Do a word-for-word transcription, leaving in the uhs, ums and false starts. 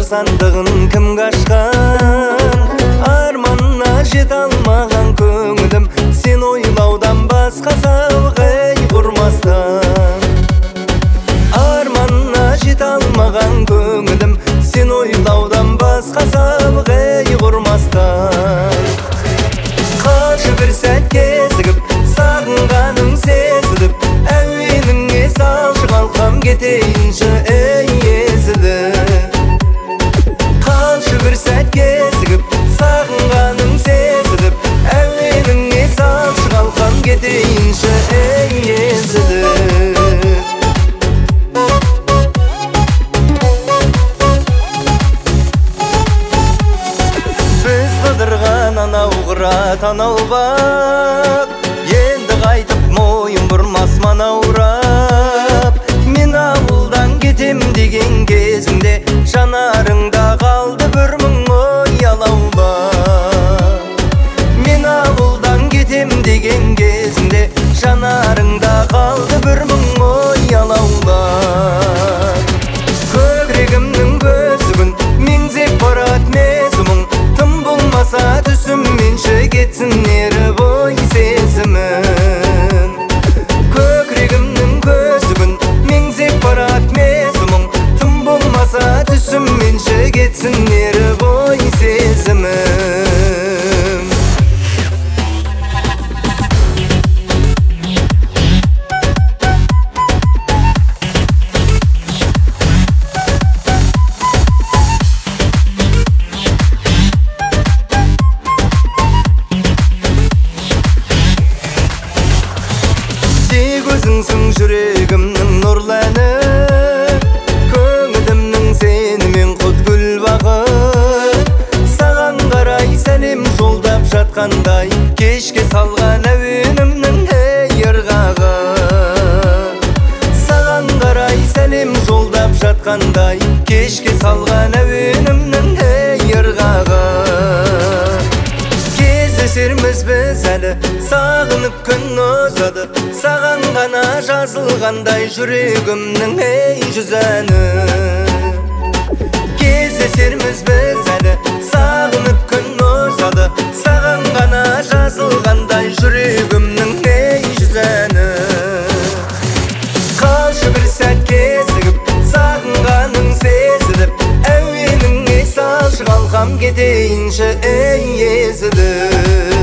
сандығын кім қашқан, арманына жете алмаған көңілім, сен ойлаудан басқа сауғай құрмастан. Арманына жете алмаған көңілім, сен ойлаудан басқа сауғай құрмастан. Қаршы бір сәтке зігіп, сағынғаның сезіліп, әуеніңе салшы қалқам кетейінші ей езіліп. Қаршы бір сәтке зігіп, сағынғаның сезіліп, әуеніңе салшы қалқам кетейінші ей езіліп. Біз қыдырған анау қырат анау бақ, енді қайтып мойын бұрмас манаурап. Мен ауылдан кетем деген кезімде, жанарыңда қалды бір мың ой алаулап. Мен ауылдан кетем деген кезімде, жанарыңда қалды бір мың ой алаулап. Көкірегімнің көзігін меңзеп барат мезімің, тым болмаса түсімменші кетсін ері бой сезімін. Көкірегімнің көзігін меңзеп барат мезімің, тым болмаса түсімменші кетсін ері бой сезімін. Өзіңсің жүрегімнің нұрланы, көңілімнің сенімен құт гүл бағы. Саған қарай сәлем жолдап жатқандай, кешке салған әуенімнің ей ырғағы. Саған қарай сәлем жолдап жатқандай, кешке салған әуенімнің ей ырғағы. Кездесерміз біз әлі, сағынып күн озады, саған ғана жазылғандай жүрегімнің ей жүз әні. Кездесерміз біз әлі, сағынып күн озады, саған ғана жазылғандай жүрегімнің ей жүз әні. Қалшы бір сәтке зігіп, сағынғаның сезіліп, әуеніңе салшы қалқам кетейінші ей езіліп.